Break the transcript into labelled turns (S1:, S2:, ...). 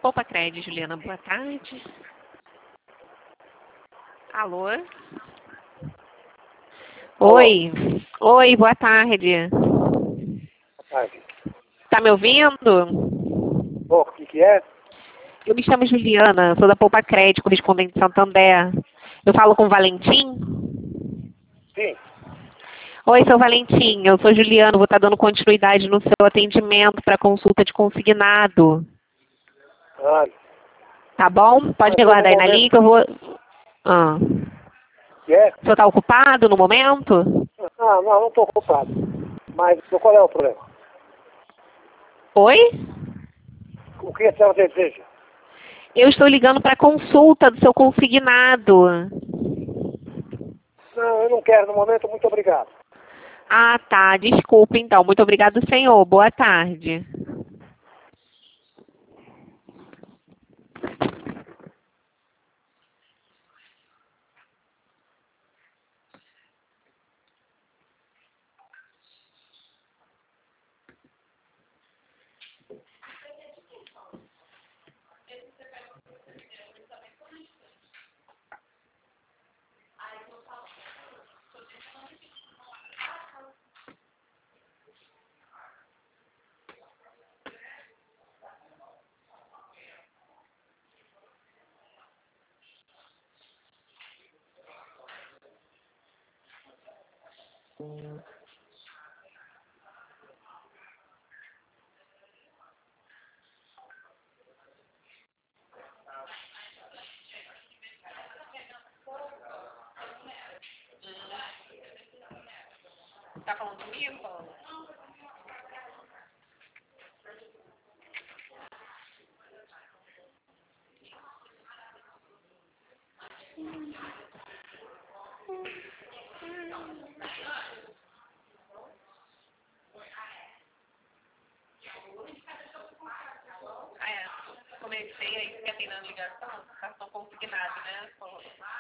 S1: Poupa Crédito, Juliana, boa tarde. Alô? Oi. Oi, boa tarde.
S2: Boa tarde.
S1: Tá me ouvindo?
S2: Bom, o que é?
S1: Eu me chamo Juliana, sou da Poupa Crédito, correspondente de Santander. Eu falo com o Valentim?
S2: Sim.
S1: Oi, seu Valentim, eu sou Juliana, vou estar dando continuidade no seu atendimento para consulta de consignado.
S2: Ah,
S1: Tá bom? Pode me guardar aí na linha que eu vou... Ah.
S2: que é?
S1: O senhor está ocupado no momento?
S2: Não estou ocupado. Mas qual é o problema?
S1: Oi?
S2: O que a senhora deseja?
S1: Eu estou ligando para consulta do seu consignado.
S2: Não, eu não quero no momento, muito obrigado.
S1: Ah, tá. Desculpe, então. Muito obrigado, senhor. Boa tarde. Tá falando comigo? Ah, é. Comecei aí, fica atendendo ligação, cartão consignado, né?